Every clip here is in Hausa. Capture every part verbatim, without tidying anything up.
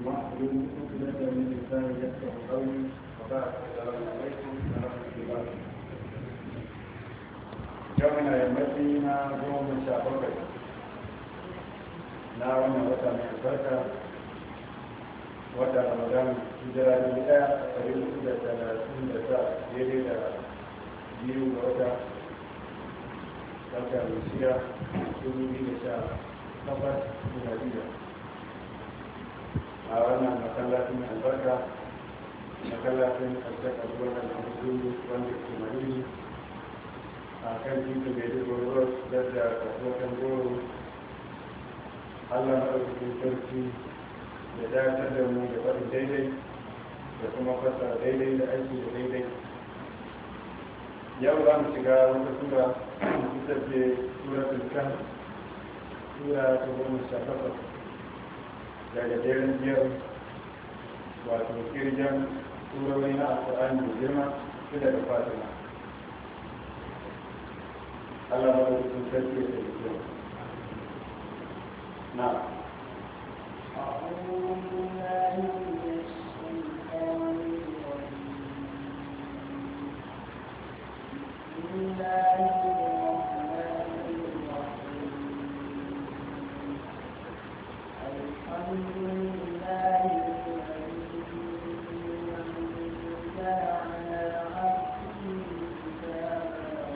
واحلل عقدة من لساني يفقهوا قولي وبعد السلام عليكم ورحمة الله. يومنا يمتينا يوم شابك na wannan wata mai albarka wata ramadan hijira da ɗaya a ɗari uku da talatin da ta daidai da biyu ga wata wata mai shida dubu biyu da sha takwas miladiya a wannan masallacin mai albarka masallacin ƙarshen abubakar na hudu wanda ke madini a kan titin mai dubu road da kasuwar goro. Allah maɗaukakin sarki ya dakatar da mu da faɗin daidai da kuma fasa daidai da aiki da daidai. Yau za mu shiga wata sura ita ce suratul kahf, sura ta goma sha takwas daga jerin biyar wato kirjan surori na alƙur'ani da girma su daga fatima. Allah maɗaukakin sarki ya taimake mu. نعم أعوذ بالله من الشيطان الرجيم بسم الله الرحمن الرحيم الحمد لله الذي أنزل على عبده الكتاب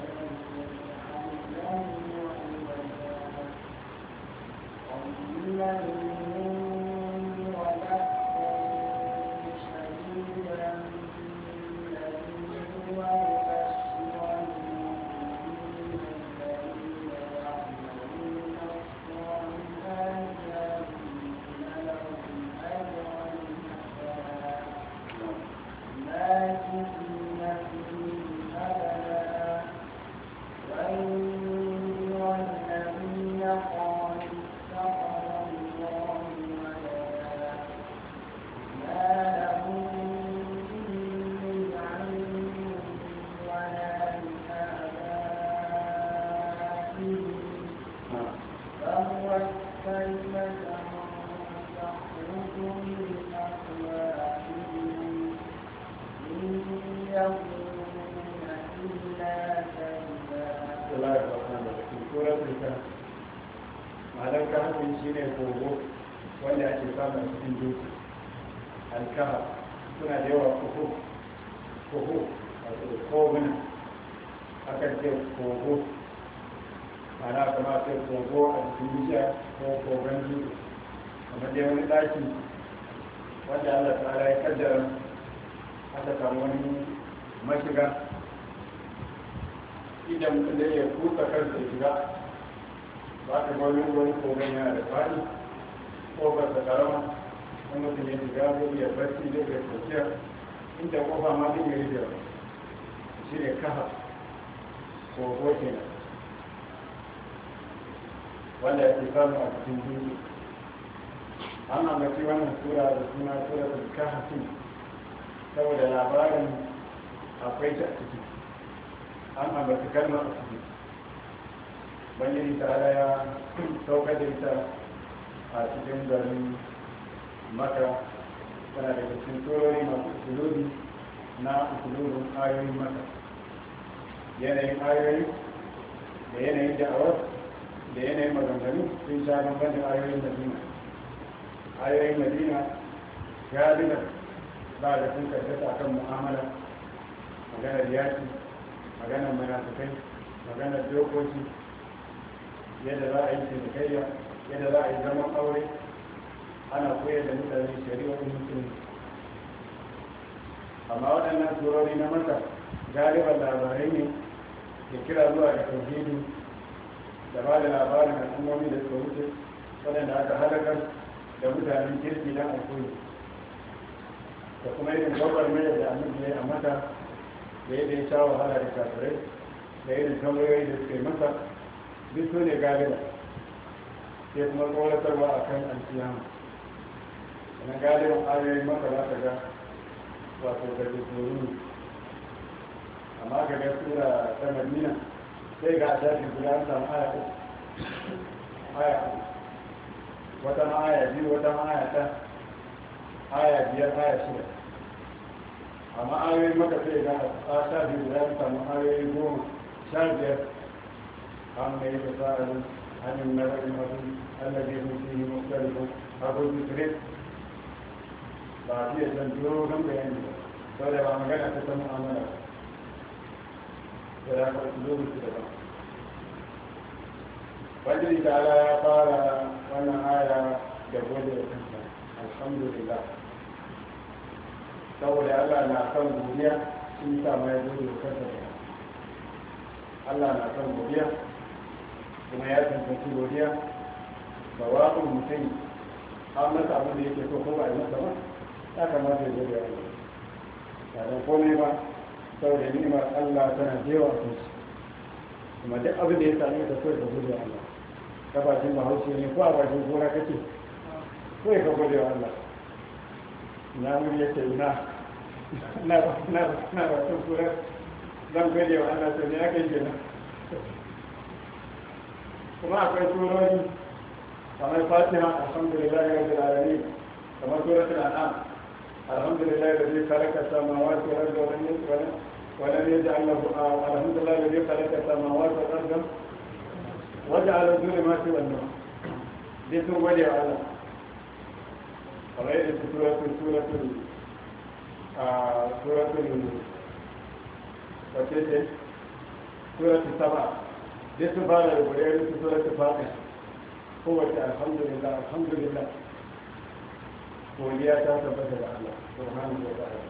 wanda ya ke samu a cikin dutse. An ambaci wannan sura da suna suratul kahf saboda labarin akwai ta a ciki, an ambaci kalmar a ciki. Ubangiji ta'ala ya saukar da ita a cikin garin Makka, tana daga cikin surori masu usuluri na usulubin ayoyin Makka. Yanayin ayoyi da yanayin da'awar da yanayin maganganu sun sha bambam da ayoyin Madina. Ayoyin Madina galiba ba da sun karkata akan mu'amala, maganar yaki, maganar munafikai, maganar dokoki, yadda za a yi cinikayya, yadda za a yi zaman aure, ana koyar da mutane shari'o'in musulunci. Amma waɗannan surori na Makka galiban labarai ne da kira zuwa ga tauhidi da ba da labarin al'ummomi da suka wuce waɗanda aka halakar da mutanen kirki don alkoyi, da kuma irin gwagwar mai da annabi ya yi a Makka da yadda ya sha wahala da kafirai da irin tambayoyi da suka yi masa, duk su ne galiba. Sai kuma tsoratarwa a kan alkiyama. Sannan galiban ayoyin Makka za ka ga wato da tsoro ne. Amma ka ga sura ta Madina sai ga shafi guda an samu aya uku, aya uku, wata ma aya biyu, wata ma aya ta, aya biyar aya shida amma ayoyin maka sai ga a sha biyu za su samu ayoyi goma sha biyar an mai da sa'adun hannun na ra'in masu allabe sun fi yi mutarikun abubuwan turet ba a fiye can dogon bayani ba sau da ba magana ta ta mu'amala da ya karfi zuwa su daban wajen da ala ya fara wannan aya da gode da kansa alhamdulillah saboda Allah na kan godiya sun sa mai gode da kansa da Allah na kan godiya kuma ya tantance godiya ba waƙon mutum an masa abin da yake so ko ba a yi masa ba ya kamata ya gode Allah ba don komai ba saboda ni'imar Allah tana jewa a kansu kuma duk abin da ya sami ka so ka gode Allah gabashin bahaushe ne ko a bashin gona kake ko ya ka gode wa Allah na mun ya ce na na na na bashin gona zan gode wa Allah to ne aka yi kenan kuma akwai surori kamar fatiha alhamdulillah rabbil alamin kamar suratul an'am alhamdulillah alladhi khalaqa samawati wal arda wa lam yaj'al wa lam yaj'al lahu alhamdulillah alladhi khalaqa samawati wal arda وجعل الظلمات والنور دي سورة ودي على قرأت سورة سورة سورة وكيف سورة السبع دي سورة ودي سورة الفاتحة هو الحمد لله الحمد لله وليا تثبت الله سبحانه وتعالى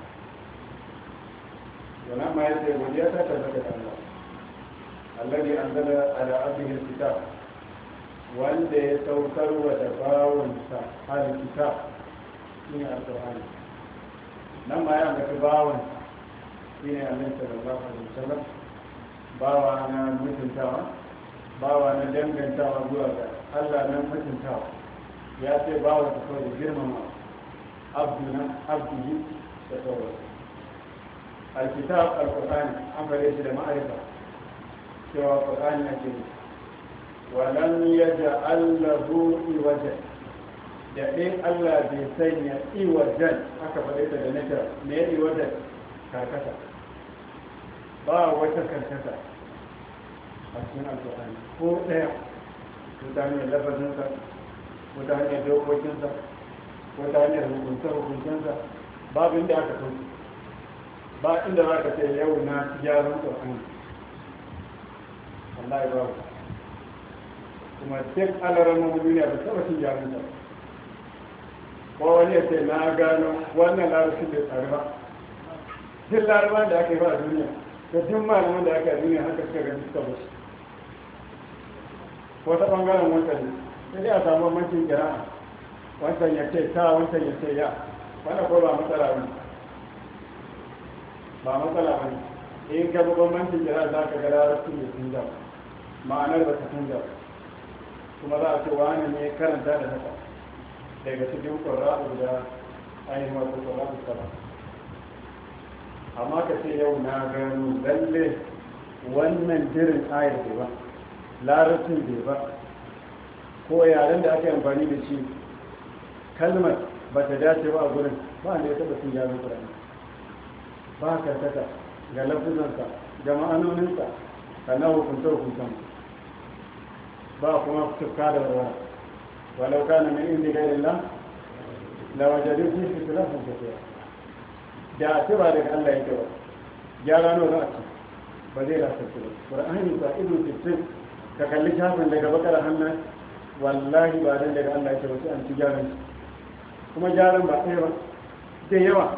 ولما يأتي وليا تثبت الله الذي أنزل على عبده الكتاب wanda ya saukar wa da bawansa halin kitab shi ne alƙur'ani nan ma ya ambaci bawansa shi ne annabi sallallahu alaihi wasallam bawa na mutuntawa bawa na dangantawa zuwa ga Allah na mutuntawa ya ce bawa ta kawai da girmama abduna abdihi da sauransu alkitab alƙur'ani an fare shi da ma'arifa cewa ƙur'ani ake yi walam yaj'al lahu iwajan da in Allah bai sanya iwajan aka faɗe ta da nake me iwajan karkata ba wata karkata a cikin alƙur'ani ko ɗaya ko ta hanyar lafazinsa ko ta hanyar dokokinsa ko ta hanyar hukunce-hukuncensa babu inda aka kauce ba inda za ka ce yau na gyaran ƙur'ani Allah ya ba kuma duk alarama duniya ba taba cin jarin ta ko wani ya ce na gano wannan larabcin da tsari ba duk laraban da aka yi ba a duniya da duk malaman da aka yi a duniya haka suka gani suka bashi ko ta bangaren wancan ne sai dai a samu bambancin kira'a wancan ya ce ta wancan ya ce ya wannan ko ba matsala ba ba matsala ba ne in ka bi bambancin kira'a za ka ga larabcin da sun jama ma'anar ba ta canza ba kuma za a ce wani ne karanta da haka daga cikin ƙwararru da ainihin wasu ƙwararru saba amma ka ce yau na gano lalle wannan jirin ayar bai ba larabcin bai ba ko yaren da aka yi amfani da shi kalmar ba ta dace ba a gurin ba ne ya taɓa sun yaren ƙwararru ba karkata ga lafizansa ga ma'anoninsa ka na hukunta hukuntansa ba kuma tufka da ruwa walau kana min indi ghayrillah la wajadu fi ikhtilafan kathira da ce ba daga Allah yake ba gyara no za a ci ba zai rasa ba qur'ani ba ido fitin ka kalli shafin daga bakar hannu wallahi ba dan daga Allah yake ba sai an ci gyaran shi kuma gyaran ba ɗaya ba da yawa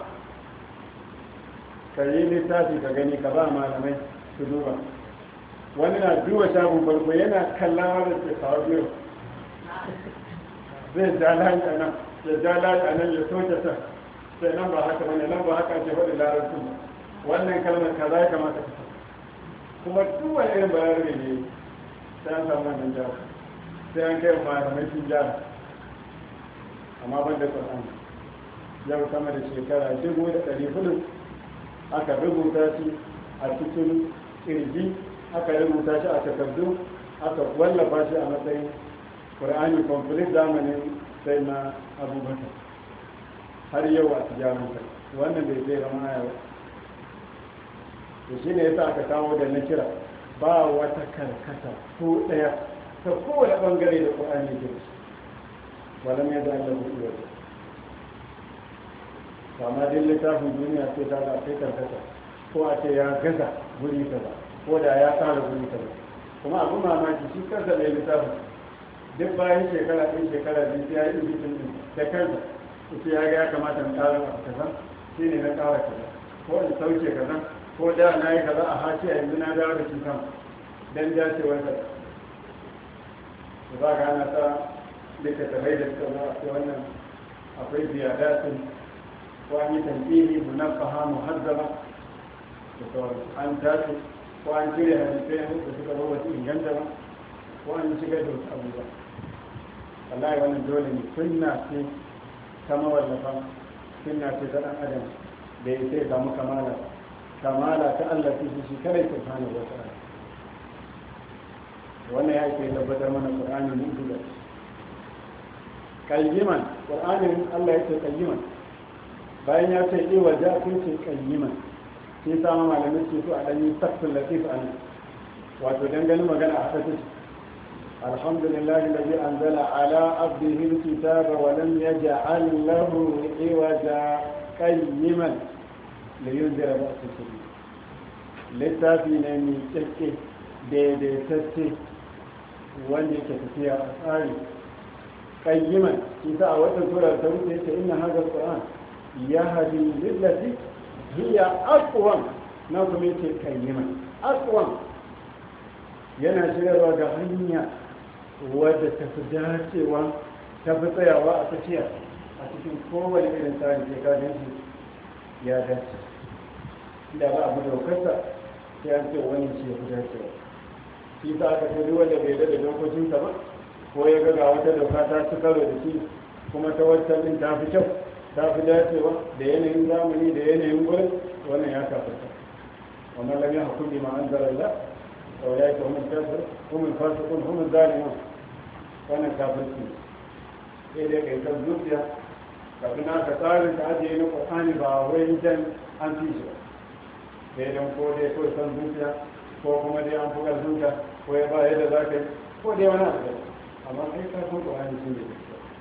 ka yi littafi ka gani ka ba malamai su duba wani na duba shafin farko yana kallon da ke kawo biyu zai ja layi a nan ya ja layi a nan ya soke ta sai nan ba haka bane nan ba haka ake faɗin larabci wannan kalmar kaza ya kamata ka sa kuma duk wani irin bayar ne sai an samu wannan jara sai an kai malamai sun jara amma ban da ƙwar'ani yau sama da shekara dubu da ɗari hudu aka rubuta shi a cikin ƙirji aka rubuta shi a takardu aka wallafa shi a matsayin ƙur'ani complete zamanin sai na abubakar har yau a su ja maka wannan bai zai zama aya ba. to shi ne yasa aka kawo da na kira ba wata karkata ko ɗaya ta kowane ɓangare da ƙwa'ani ke shi walam ya zai Allah kuɗi wata kama din littafin duniya sai ta ga sai karkata ko a ce ya gaza guri kaza ko da ya tsara guri kaza kuma abin mamaki shi kansa mai littafin duk bayan shekara ɗin shekara biyu ya yi ibitin ɗin da kansa ita ya ga ya kamata na ƙara a kaza shi ne na ƙara kaza ko in sauke kaza ko da na yi kaza a haci a yanzu na dawo da shi kan don dacewar kaza da za ka hana ta littattafai da suka zo a ce wannan akwai ziyadatin ko an yi tanƙili munaffaha muhazzaba da sauransu an tace ko an cire hadisai da suka zo wasu inganta ba ko an shigar da wasu abubuwa wallahi wannan dole ne sunna ce ta mawallafa sunna ce ta ɗan adam da ya sai samu kamala kamala ta Allah ce shi kadai subhanahu wa ta'ala wannan ya ke tabbatar mana Qur'ani mu'jiza qayyiman Qur'anin Allah ya ce qayyiman bayan ya ce i waja kun ce qayyiman sai sama malamin ce to a dan yi tafsir latif an wato dangane magana a hada take alhamdulillahi alladhi anzala ala abdihi alkitaba wa lam yaj'al lahu iwaja qayyiman liyunzira ba'sa shadid littafi ne mai kyakke daidaitacce wanda yake tafiya a tsari qayyiman isa a wata sura ta wuce yake inna hadha alquran yahdi lillati hiya aqwam na kuma yake qayyiman aqwam yana shirarwa ga hanya wadda ta fi dacewa ta fi tsayawa a tsakiya a cikin kowane irin tsarin ke gajin shi ya dace da ba abu daukarsa sai an ce wani shi ya fi dacewa shi sa aka ce duk wanda bai da dokokinsa ba ko ya ga wata doka ta ci karo da shi kuma ta wacce din ta fi kyau ta fi dacewa da yanayin zamani da yanayin gurin wannan ya kafarta wannan lam yahkum bima anzala Allah wa ulaika humul kafirun humul fasiqun humul zalimun wannan kafirci sai dai kai kan zuciya kafin aka tsarin ta ajiye na Qur'ani ba wai dan an fi shi sai dan ko dai ko san zuciya ko kuma dai an fuka zuciya ko ya ba yadda za ka yi ko dai wani abu amma kai ka san Qur'ani shi ne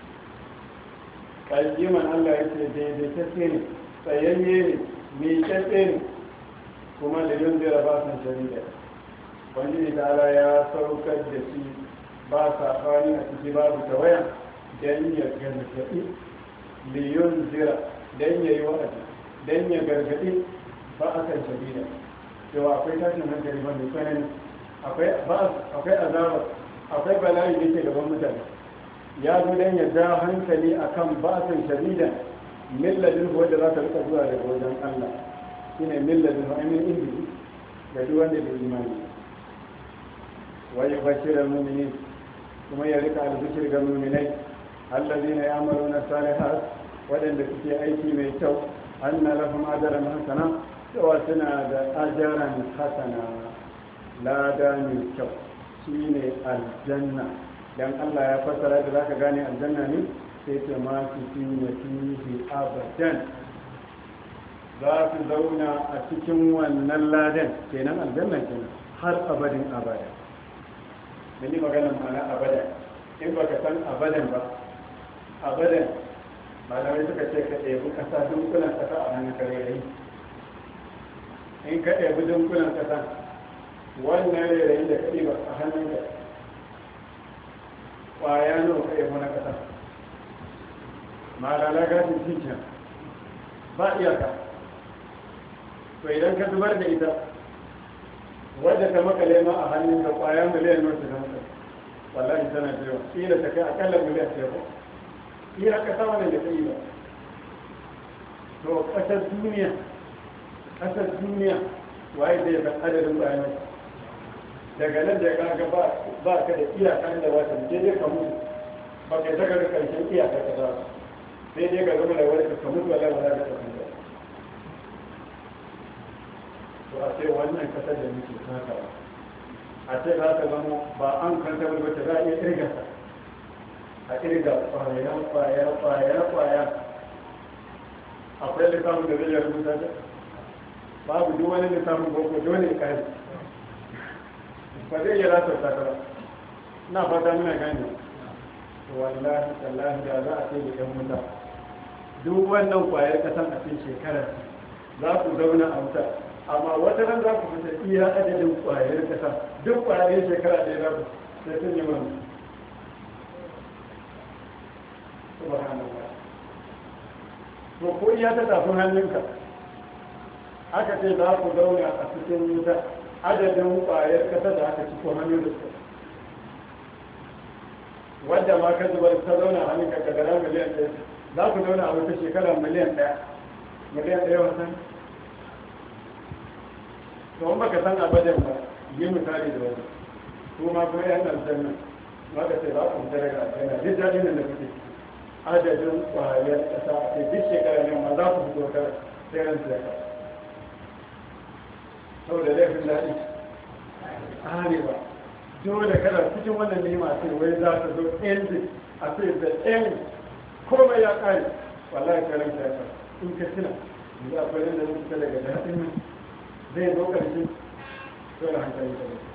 qayyiman Allah ya ce daidaitacce ne tsayayye ne miƙaƙƙe ne kuma da yin zai ba san shari'a wani da Allah ya saukar da shi ba saɓani a ciki babu tawaya don ya gargaɗi liyun zira don ya yi wa'azi don ya gargaɗi ba a kan shari'a cewa akwai tashin hankali ba mai tsanani akwai azaba akwai bala'i da ke gaban mutane ya zo don ya ja hankali a kan ba'asin shadida milladin wadda za ta rika zuwa daga wajen Allah shi ne milladin ainihin indi ga duk wanda bai imani wani bashirar mumini kuma ya rika albishir ga muminai allazi na ya amaru na salihat waɗanda suke aiki mai kyau an na lafin ajaran hasana cewa suna da ajaran hasana lada mai kyau shi ne aljanna dan Allah ya fassara da zaka gane aljanna ne sai ce ma su fi na fihi abadan za su zauna a cikin wannan ladan kenan aljanna kenan har abadin abada mini maganar ma'ana abada in baka san abadan ba abadan malamai suka ce ka ɗebi ƙasa dunkulan ƙasa a hannun karerai in ka ɗebi dunkulan ƙasa wannan rairayi da ka ɗiba a hannun ka kwaya nawa ka yabo na ƙasa malala gashin cikin ba iyaka to idan ka zubar da ita wadda ta makale ma a hannun da kwaya miliyan nawa ta zama wallahi tana da yawa kila ta kai akalla miliyan ta yabo kila ka sama da ta yi ba to ƙasar duniya ƙasar duniya waye zai ban adadin bayanai daga nan da ya kaga ba ka da iyaka da wata sai dai ka mutu ba ka daga da karshen iyaka ka za sai dai ka zama da wani ka mutu wala wala ka tafi da to a ce wannan kasar da muke takawa a ce za ka zama ba an kanta wani wata za a iya irga ta a irga kwaya kwaya kwaya kwaya lissafin da zai yi rubuta ta babu duk wani lissafin boko dole ya kare ba zai yi rasar takara na fata muna gani wallahi tallahi da za a ce da yan wuta duk wannan kwayar kasan a cikin shekarar za ku zauna a wuta amma wata ran za ku fita iya adadin kwayar kasa duk kwayar shekara ɗaya za ku sai sun yi manu subhanallah to ko iya ta tafi hannunka aka ce za ku zauna a cikin wuta adadin kwayar kasa da aka ci ko hannun da su wadda ma ka zubar ta zauna a hannunka ka gara miliyan ɗaya za ku zauna a wata shekara miliyan ɗaya miliyan ɗaya wasan to in baka san abadan ba yi misali da wani su ma kuma yan aljanna maka ce za ku fita daga aljanna duk daɗin da kuke adadin kwayar ƙasa a ce duk shekara ne ma za ku fito kar sai ran shekara saboda laifin daɗi arewa dole kada cikin wannan nema ce wai za ta zo ending a ce da end komai ya ƙare wallahi ka ranta ya in ka tuna yanzu akwai nan da zai fita daga daɗin nan zai zo ƙarshe dole hankali ka zai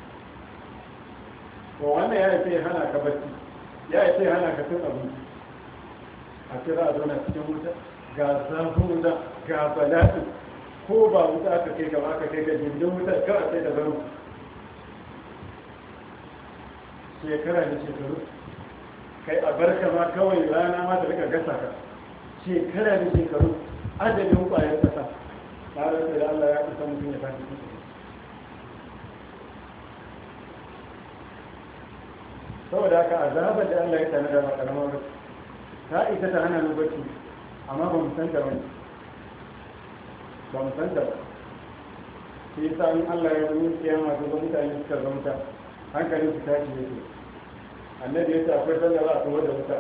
ko wannan ya ce hana ka bacci ya ce hana ka cin abinci a kira a zauna cikin wuta ga zafin wuta ga bala'i ko ba wuta aka kai gaba aka kai ga jirgin wutar kawai sai da zama shekara da shekaru kai a barka ma kawai rana ma da rika gasa ka shekara da shekaru adadin kwayar kasa na rasa da Allah ya kusa mutum ya tafi cikin saboda haka azabar da Allah ya tana da makarama ba ta isa ta hana mu bacci amma ba mu san ta bane ba mu san ta ba shi yasa in Allah ya yi kiyama ga mutane suka zauta hankalin su tashi yake annabi ya ce akwai sanda za a kawo da wuta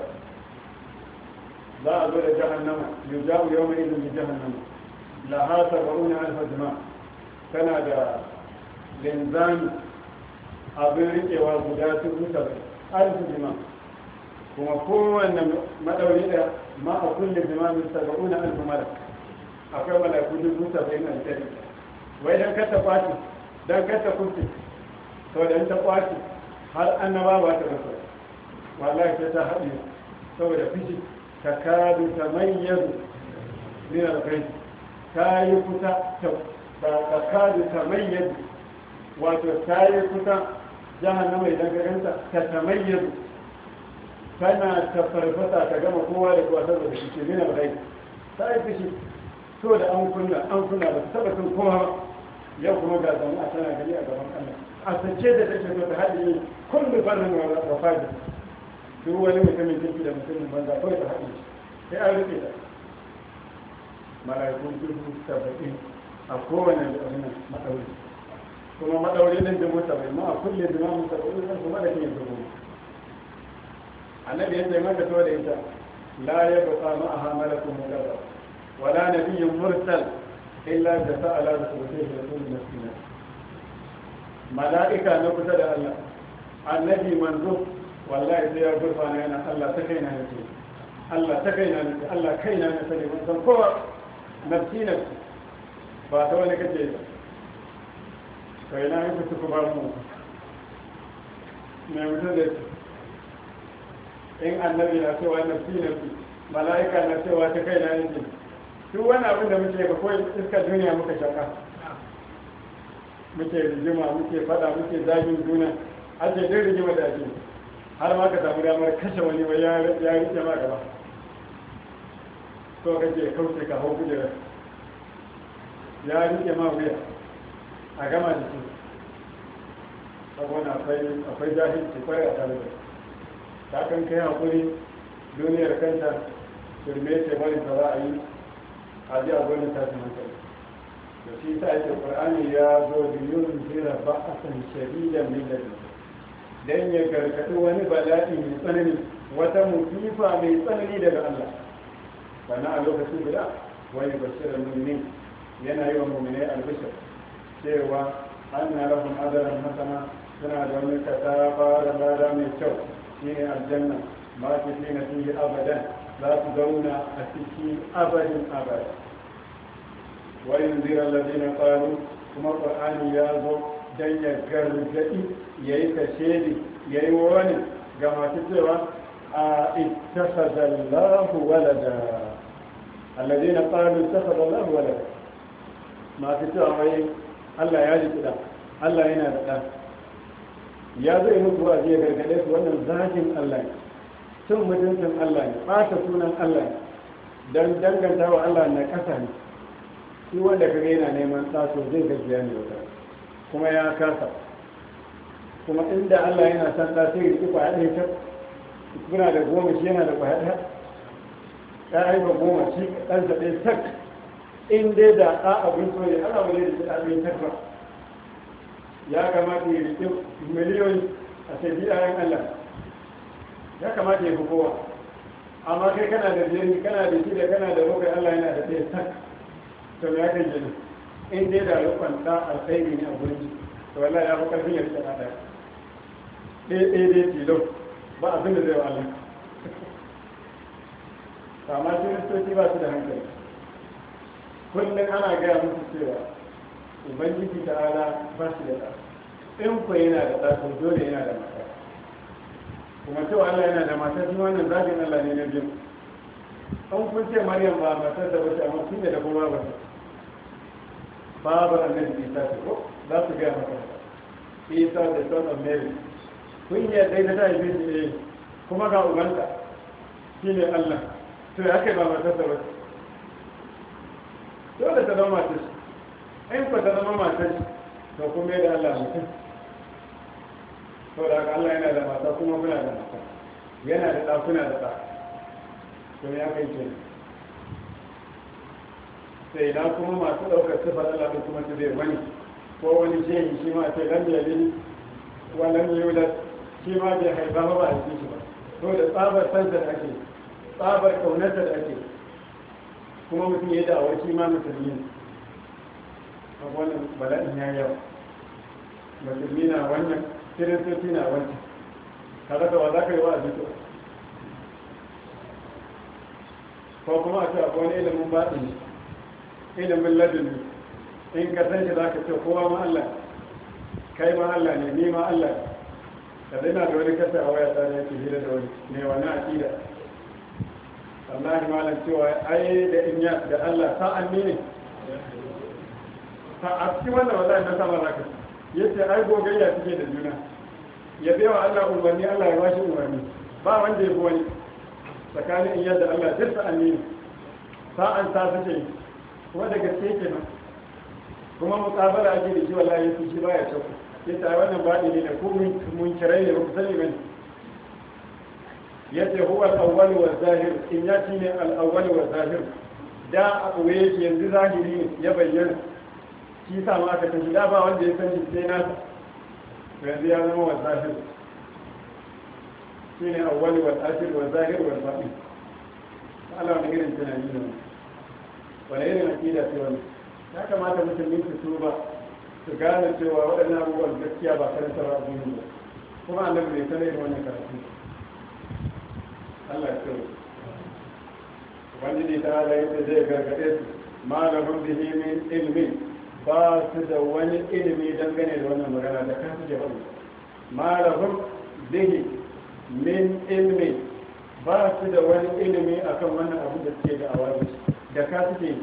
za a zo da jahannama yujau yawma idin bi jahannama la hasa ba'una alfa jama tana da linzami abin rikewa guda dubu saba'in alfa jama kuma kowanne madauri da ma a kulle jama min saba'una alfa malak akwai malaku dubu saba'in aljanna wai dan kata kwaci dan kata kurci to dan ta kwaci har annaba ba ta rasa wallahi sai ta haɗe saboda fishi ta kadu ta mayyazu min al-ghayb ta yi kusa ta kadu ta mayyazu wato ta yi kusa jahannama idan ka ganta ta tamayyazu tana ta farfasa ta gama kowa da kowa saboda fishi min al-ghayb ta yi fishi so da an kunna an kunna ba ta taba sun kowa yau kuma ga zama a tana gani a gaban Allah a sace da take so ta haɗe kullu farin wa fadi duk wani mutumin kirki da mutumin banza kawai ta haɗe sai an rufe ta mala'ikun dubu saba'in a kowane da abin maɗauri kuma maɗauri ɗin dubu saba'in ma a kulle dubu saba'in ɗin kuma da ke dubu annabi yadda ya maka so da ita la ya bata ma'aha malakun mukarrab wala nabiyyun mursal illa da sa'ala da sulaihi rasulun nasina mala'ika na kusa da Allah annabi manzo wallahi sai ya gurfana yana Allah ta kaina nake Allah ta kaina nake Allah kaina ne sai ban san kowa nafsi nafsi ba ta wani kace ba kai na yi kuka ba mu me mutum da in annabi na cewa nafsi nafsi mala'ika na cewa ta kaina nake duk wani abin da muke ba kawai iskar duniya muka shaka muke rigima muke fada muke zagin juna ake dai rigima da ake har ma ka samu damar kashe wani wai ya rike ma gaba so kake kauce ka hau kujerar ya rike ma wuya a gama da shi saboda akwai jahilci kwarai a tare da ta kan kai haƙuri duniyar kanta firme ce bari ta za a yi a ji a gwani tashin hankali da shi ta ake ƙur'ani ya zo da yin zira ba a san sharidan min da don ya gargaɗi wani bala'i mai tsanani wata musifa mai tsanani daga Allah sannan a lokacin guda wani bashirar mummini yana yi wa mummini albishir cewa an na rafin adaran hasana suna da wani kasa fara lada mai kyau shi ne aljanna ma fi fi na fiye abadan za su zauna a ciki abadin abad wa yunzira alladhina qalu kuma qur'ani ya zo dan ya gargadi yayi kashedi yayi wani ga masu cewa a ittakhadha Allahu walada alladhina qalu ittakhadha Allahu walada masu cewa wai Allah ya ji da Allah yana da ɗan ya zai mutu a jiya gargaɗe su wannan zagin Allah ne cin mutuncin Allah ne ɓata sunan Allah ne don danganta wa Allah na ƙasa ne shi wanda kaga yana neman tsaso zai gajiya ne wata kuma ya kasa kuma inda Allah yana san ɗa sai riƙi kwaya ɗaya ta kuna da goma shi yana da kwaya ɗaya ya haifa goma shi ɗansa ɗaya tak in dai da ɗa abin so ne ana wani da shi ɗa ɗaya tak ba ya kamata ya riƙe miliyoyi a sai ayan Allah ya kamata ya fi kowa amma kai kana da biyar kana da shida kana da bakwai Allah yana da ɗaya tak to ya kan jini in dai da rukun ɗa alkhairi ne a gurin to wallahi ya fi ƙarfin ya riƙe ɗa ɗaya ɗaya ɗaya ɗaya tilo ba abin da zai wa Allah amma kiristoci ba su da hankali kullum ana gaya musu cewa ubangiji ta'ala ba shi da ɗa in ku yana da ɗa to dole yana da mata kuma cewa Allah yana da mata shi wannan zagin Allah ne na biyu an kun ce Maryam ba matar da bace amma kun da kuma ba babu annabi Isa ce ko za su ga maka Isa da son of Mary kun yi dai da ta yi shi kuma ga ubanta shine Allah to ya kai ba matar da bace dole ta zama matar in ku ta zama matar to kuma da Allah mutum to da Allah yana da mata kuma muna da mata yana da ɗakuna da ɗa to ya kai ke sai na kuma masu ɗaukar sifar Allah da kuma su zai wani ko wani shehi shi ma ce lam yalid wa lam yulad shi ma bai haifa ba ba a cikin shi ba to da tsabar sansa da ake tsabar kaunarsa da ake kuma mutum ya da awar shi ma musulmi ne wannan bala'in ya yawa musulmi na wannan kiristoci na wancan kada da wa za ka yi wa a jito ko kuma a ce akwai wani ilimin baɗi ilimin ladini in ka san shi za ka ce kowa ma Allah kai ma Allah ne ni ma Allah ka daina da wani kasa a waya ta da yake hira da wani ne wani aƙida wallahi malam cewa ai da inya da Allah sa'an ne a cikin wannan wallahi na sama zaka yace ai gogayya take da juna ya bai wa Allah umarni Allah ya bashi umarni ba wanda ya fi wani tsakanin in yadda Allah duk sa'an ne sa'an ta suke kuma da gaske yake nan kuma muqabala ake da shi wallahi yace shi baya shakku yace ai wannan baɗi ne da ku mun kirai ne ba ku sani bane yace huwa al-awwal wa zahir in yati ne al-awwal wa zahir da abu yake yanzu zahiri ya bayyana shi sa ma aka tafi da ba wanda ya san shi sai nasa to yanzu ya zama wa zahir shi ne awwali wa akhir wa zahir wa batin Allah wani irin tunani ne wani irin akida ce wani ya kamata musulmi su tuba su gane cewa waɗannan abubuwan gaskiya ba karanta ba addini ba kuma annabi bai sanar da wannan karatu Allah ya tsare ubangiji ta ala yadda zai gargaɗe su ma lahum bihi min ilmin ba su da wani ilimi dangane da wannan magana da kan suke faɗi ma lahum bihi min ilmi ba su da wani ilimi akan wannan abu da suke da awaji da ka suke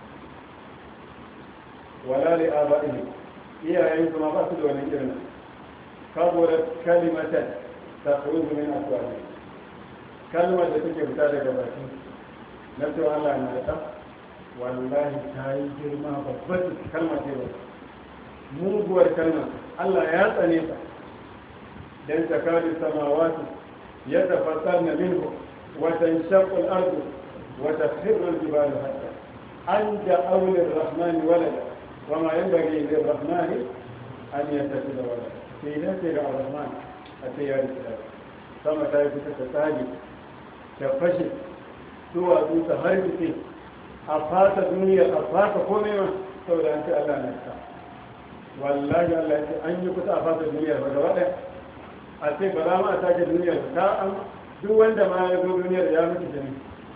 wala li aba'ihim iyayen su ma ba su da wani ilimi kabura kalimatan takhruju min afwahihim kalmar da take fita daga bakin na cewa Allah na da ɗan wallahi ta yi girma babbar kalmar ce ba muguwar kalmar Allah ya tsane ta dan takadu samawati yatafattarna minhu wa tanshaqqu al-ardu wa takhirru al-jibalu hatta an da'aw lir-rahmani walada wa ma yanbaghi lir-rahmani an yattakhidha walada sai da ce ga ar-rahman a ce ya rika sama ta yi fita ta tsage ta fashe duwatsu ta harbice a fata duniya a fata komai ma saboda an ce Allah na ta wallahi Allah ya ce an yi kusa a fata duniya ba gaba ɗaya a ce ba za ma a sake duniyar ta an duk wanda ma ya zo duniyar ya mutu jini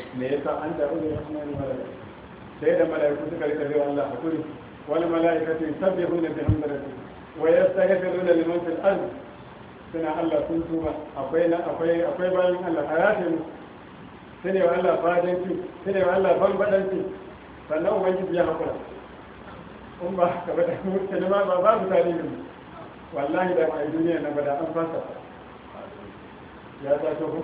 me yasa an da ulul rahmani malaka sai da malaiku suka rika zai Allah hakuri wal malaikatu yusabbihuna bihamdi rabbihim wa yastaghfiruna liman fil ard suna Allah sun tuba akwai na akwai akwai bayan Allah hayati mu sune wa Allah fadanci sune wa Allah bambadanci sannan ubangiji ya hakura kun ba ka bada mutane ma ba ba su tarihi wallahi da mai duniya na bada an fasa ya ta to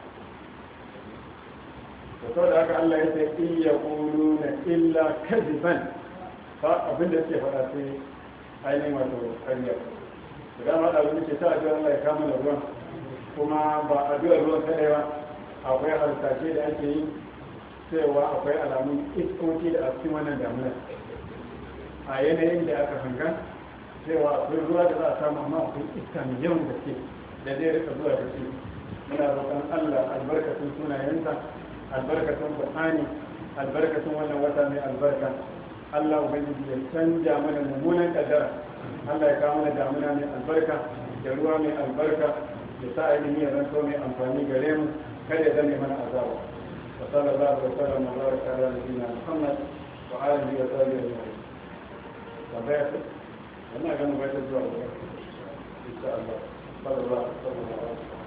to da haka Allah ya ce iya quluna illa kadiban ba abin da suke faɗa sai ainihin wato ƙarya da ma da wani ke ta addu'a Allah ya kama da ruwan kuma ba addu'ar ruwan kadai ba akwai harsashe da ake yi cewa akwai alamun iskoki da a cikin wannan damuna a yanayin da aka hanga cewa akwai ruwa da za a samu amma akwai iska mai yawan gaske da zai rika zuwa da shi muna roƙon Allah albarkatun sunayensa albarkatun Qur'ani albarkatun wannan wata mai albarka Allah ubangiji ya canja mana mummunan kaddara Allah ya kawo mana damuna mai albarka da ruwa mai albarka da sa ainihin ya zanto mai amfani gare mu kada ya zame mana azaba wa sallallahu wa sallam wa baraka ala nabiyyina Muhammad wa alihi wa sahbihi ajma'in tabbata wannan ga mu ga zuwa insha Allah sallallahu alaihi wa sallam